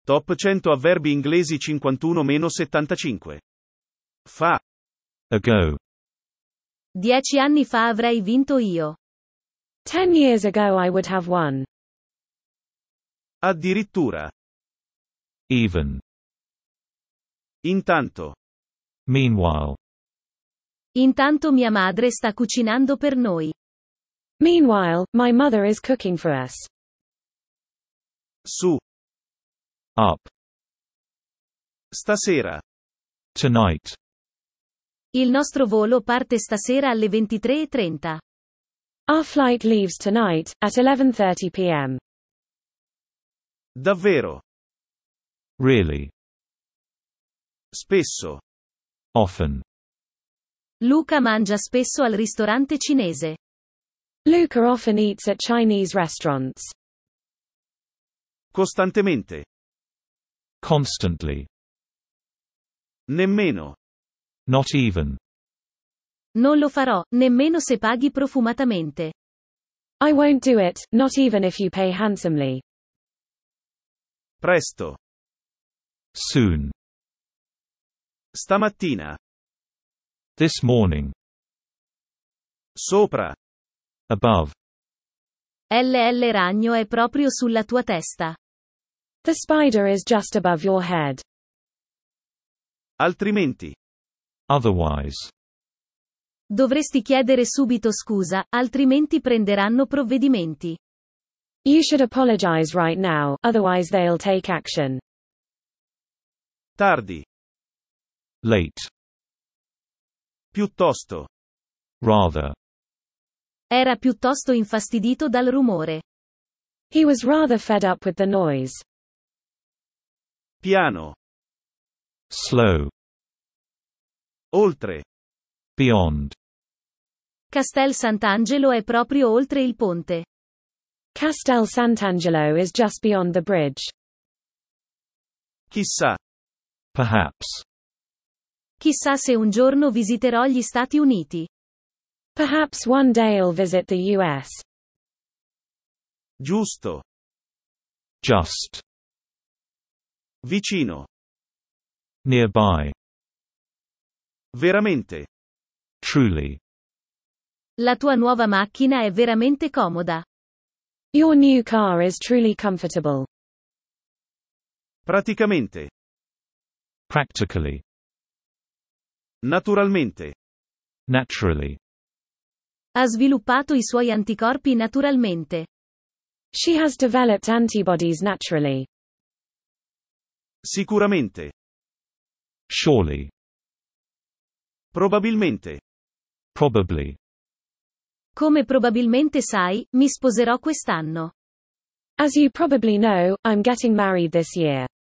Top 100 avverbi inglesi 51-75. Fa. Ago. 10 anni fa avrei vinto io. 10 years ago I would have won. Addirittura. Even. Intanto. Meanwhile. Intanto mia madre sta cucinando per noi. Meanwhile, my mother is cooking for us. Su. Up. Stasera. Tonight. Il nostro volo parte stasera alle 23:30. Our flight leaves tonight, at 11:30 p.m. Davvero. Really. Spesso. Often. Luca mangia spesso al ristorante cinese. Luca often eats at Chinese restaurants. Costantemente. Constantly. Nemmeno. Not even. Non lo farò, nemmeno se paghi profumatamente. I won't do it, not even if you pay handsomely. Presto. Soon. Stamattina. This morning. Sopra. Above. LL Ragno è proprio sulla tua testa. The spider is just above your head. Altrimenti. Otherwise. Dovresti chiedere subito scusa, altrimenti prenderanno provvedimenti. You should apologize right now, otherwise they'll take action. Tardi. Late. Piuttosto. Rather. Era piuttosto infastidito dal rumore. He was rather fed up with the noise. Piano. Slow. Oltre. Beyond. Castel Sant'Angelo è proprio oltre il ponte. Castel Sant'Angelo is just beyond the bridge. Chissà. Perhaps. Chissà se un giorno visiterò gli Stati Uniti. Perhaps one day I'll visit the US. Giusto. Just. Vicino. Nearby. Veramente. Truly. La tua nuova macchina è veramente comoda. Your new car is truly comfortable. Praticamente. Practically. Naturalmente. Naturally. Ha sviluppato i suoi anticorpi naturalmente. She has developed antibodies naturally. Sicuramente. Surely. Probabilmente. Probably. Come probabilmente sai, mi sposerò quest'anno. As you probably know, I'm getting married this year.